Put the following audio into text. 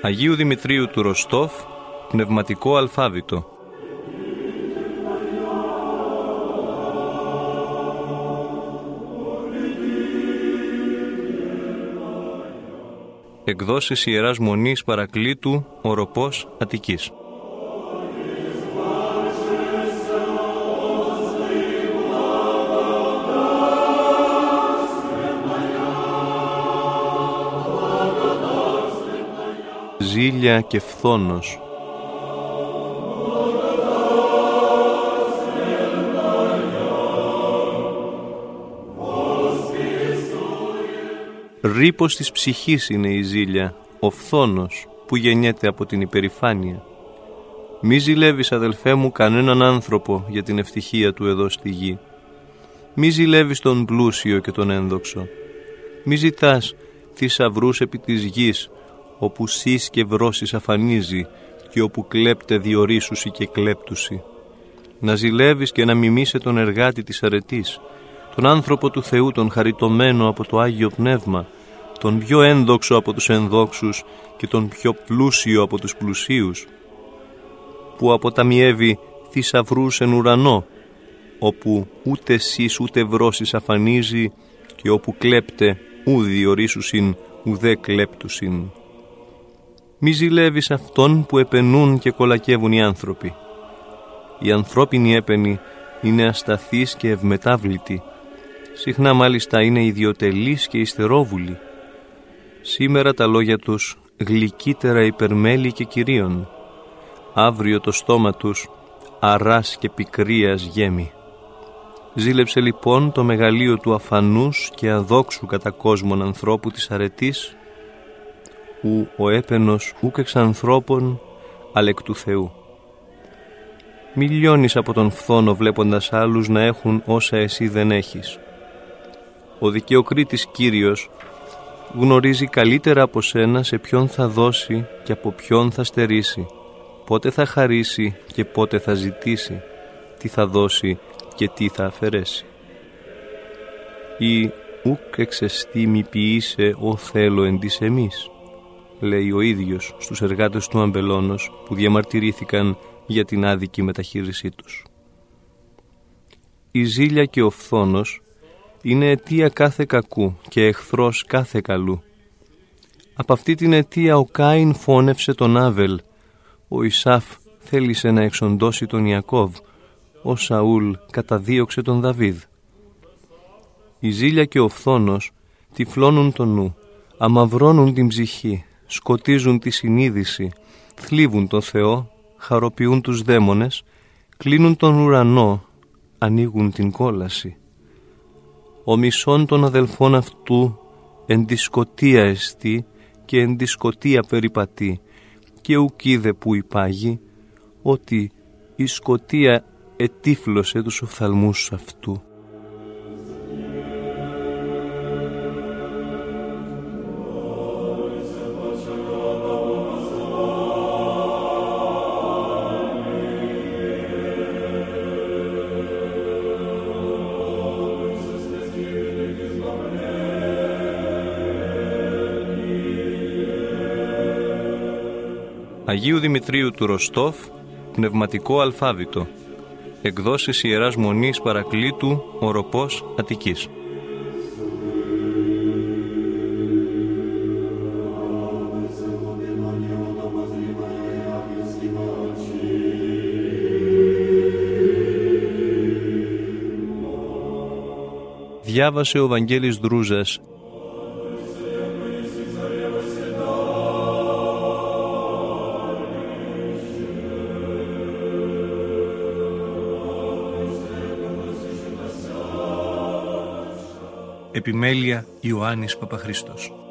Αγίου Δημητρίου του Ροστόφ, πνευματικό αλφάβητο. Εκδόσεις Ιεράς Μονής Παρακλήτου, Οροπός, Αττικής. Ζήλια και φθόνος. Ρήπος της ψυχής είναι η ζήλια, ο φθόνος που γεννιέται από την υπερηφάνεια. Μη ζηλεύεις, αδελφέ μου, κανέναν άνθρωπο για την ευτυχία του εδώ στη γη. Μη ζηλεύεις τον πλούσιο και τον ένδοξο. Μη ζητάς θησαυρούς επί της γης, όπου σεις και βρώσεις αφανίζει και όπου κλέπτε διορίσουσι και κλέπτουσι. Να ζηλεύεις και να μιμείσαι τον εργάτη της αρετής, τον άνθρωπο του Θεού, τον χαριτωμένο από το Άγιο Πνεύμα, τον πιο ένδοξο από τους ενδόξους και τον πιο πλούσιο από τους πλουσίους, που αποταμιεύει θησαυρούς εν ουρανό, όπου ούτε σεις ούτε βρώσεις αφανίζει και όπου κλέπτε ου διορίσουσιν ουδέ κλέπτουσιν. Μη ζηλεύεις αυτόν που επενούν και κολακεύουν οι άνθρωποι. Η ανθρώπινη έπαινη είναι ασταθής και ευμετάβλητη. Συχνά μάλιστα είναι ιδιοτελής και υστερόβουλη. Σήμερα τα λόγια τους γλυκύτερα υπερμέλη και κυρίων. Αύριο το στόμα τους αράς και πικρίας γέμει. Ζήλεψε λοιπόν το μεγαλείο του αφανούς και αδόξου κατά κόσμον ανθρώπου της αρετής, ου ο έπαινος ούκ εξ ανθρώπων, αλλά εκ του Θεού. Μη λιώνεις από τον φθόνο βλέποντας άλλους να έχουν όσα εσύ δεν έχεις. Ο δικαιοκρίτης Κύριος γνωρίζει καλύτερα από σένα σε ποιον θα δώσει και από ποιον θα στερήσει, πότε θα χαρίσει και πότε θα ζητήσει, τι θα δώσει και τι θα αφαιρέσει. Ή ουκ εξεστή μη ποιήσε ο θέλω εν της εμείς, λέει ο ίδιος στους εργάτες του Αμπελώνος που διαμαρτυρήθηκαν για την άδικη μεταχείρισή τους. Η ζήλια και ο φθόνος είναι αιτία κάθε κακού και εχθρός κάθε καλού. Από αυτή την αιτία ο Κάιν φώνευσε τον Άβελ, ο Ισάφ θέλησε να εξοντώσει τον Ιακώβ, ο Σαούλ καταδίωξε τον Δαβίδ. Η ζήλια και ο φθόνος τυφλώνουν τον νου, αμαυρώνουν την ψυχή, σκοτίζουν τη συνείδηση, θλίβουν τον Θεό, χαροποιούν τους δαίμονες, κλείνουν τον ουρανό, ανοίγουν την κόλαση. Ο μισών των αδελφών αυτού εν τη σκοτία εστί και εν τη σκοτία περιπατεί και ουκ είδε που υπάγει, ότι η σκοτία ετύφλωσε τους οφθαλμούς αυτού. Αγίου Δημητρίου του Ροστόφ, πνευματικό αλφάβητο. Εκδόσεις Ιεράς Μονής Παρακλήτου, Οροπός, Αττικής. Διάβασε ο Βαγγέλης Δρούζας. Επιμέλεια Ιωάννης Παπαχρήστος.